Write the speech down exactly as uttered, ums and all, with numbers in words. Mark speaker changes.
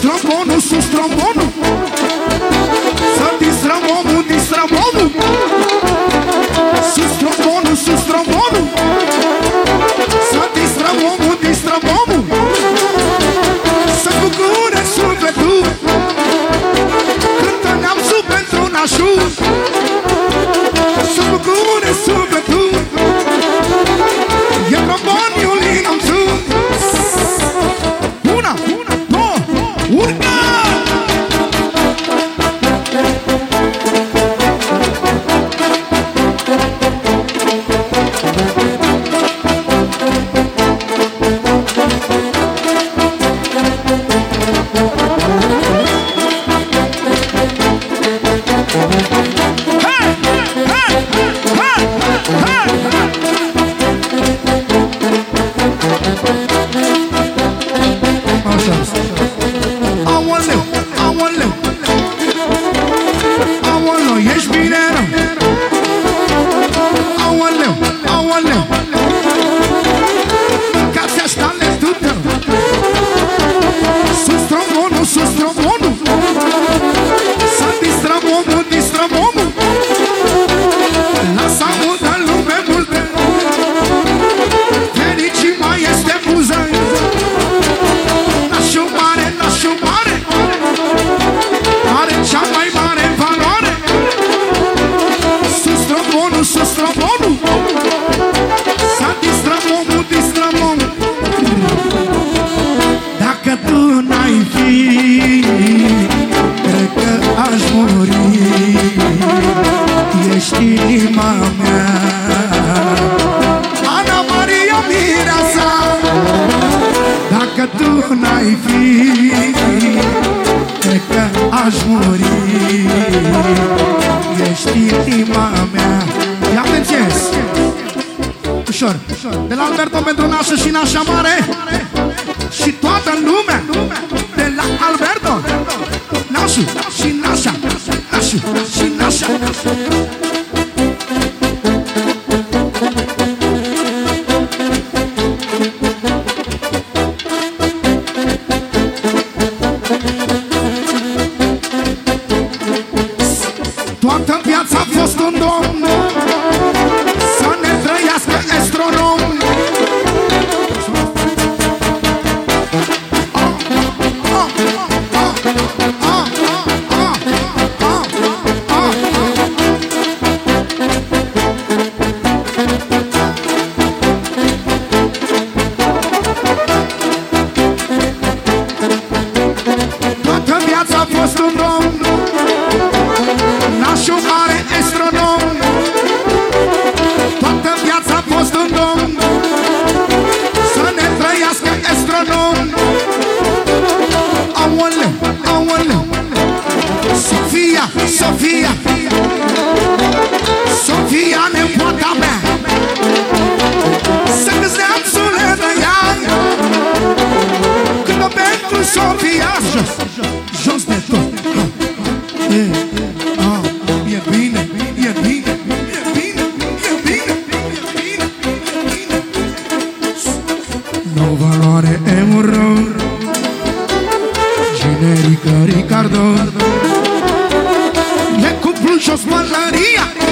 Speaker 1: trombonul, sus trombonul. Să distrăm omul, distrăm omul. Sus trombonul, sus trombonul. Să distrăm omul, distrăm omul. Să bucure sufletul. Cântă neamțul pentru nașul. Să bucure sufletul. E tromboniul inamțul. Una, una, două, urcă! De la Alberto pentru nașă și nașa mare. Și toată lumea. De la Alberto, nașu și nașa, nașu și nașa. Toată viața a fost un domn. Să ne trăiască astronom. Toată viața a fost un domn. Nașul mare astronom. Toată viața a fost un domn. Să ne trăiască astronom. Aoleu, aoleu. Sofia, Sofia, Sofia, nepoata mea. Să câți neamțule de ea. Cântă pentru Sofia. Jos, jos de tot. E, a, e bine, e bine, e bine, e bine, e bine, e bine. No valoare euro. Generică Ricardo. E cu plus jos pălăria.